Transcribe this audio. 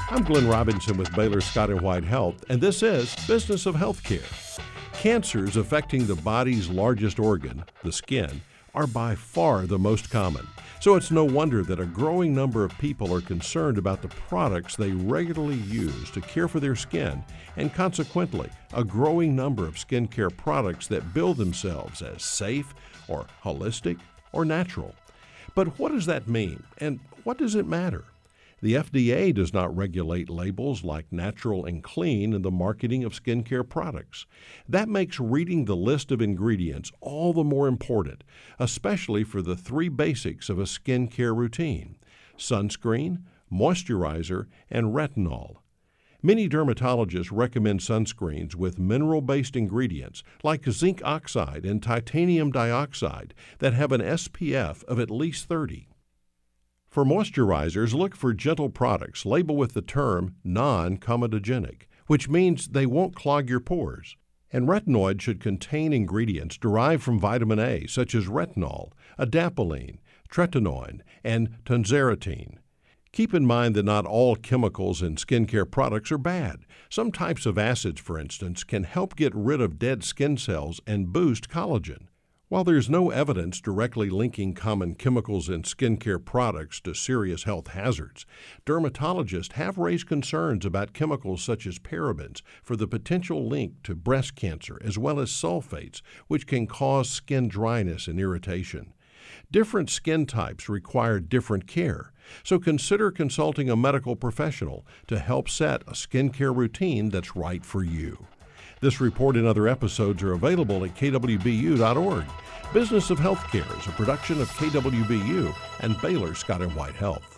I'm Glenn Robinson with Baylor Scott & White Health, and this is Business of Healthcare. Cancers affecting the body's largest organ, the skin, are by far the most common. So it's no wonder that a growing number of people are concerned about the products they regularly use to care for their skin, and consequently, a growing number of skincare products that bill themselves as safe or holistic or natural. But what does that mean, and what does it matter? The FDA does not regulate labels like natural and clean in the marketing of skincare products. That makes reading the list of ingredients all the more important, especially for the three basics of a skincare routine: sunscreen, moisturizer, and retinol. Many dermatologists recommend sunscreens with mineral-based ingredients like zinc oxide and titanium dioxide that have an SPF of at least 30. For moisturizers, look for gentle products labeled with the term non-comedogenic, which means they won't clog your pores. And retinoid should contain ingredients derived from vitamin A, such as retinol, adapalene, tretinoin, and tazarotene. Keep in mind that not all chemicals in skincare products are bad. Some types of acids, for instance, can help get rid of dead skin cells and boost collagen. While there's no evidence directly linking common chemicals in skincare products to serious health hazards, dermatologists have raised concerns about chemicals such as parabens for the potential link to breast cancer, as well as sulfates, which can cause skin dryness and irritation. Different skin types require different care, so consider consulting a medical professional to help set a skincare routine that's right for you. This report and other episodes are available at kwbu.org. Business of Healthcare is a production of KWBU and Baylor Scott & White Health.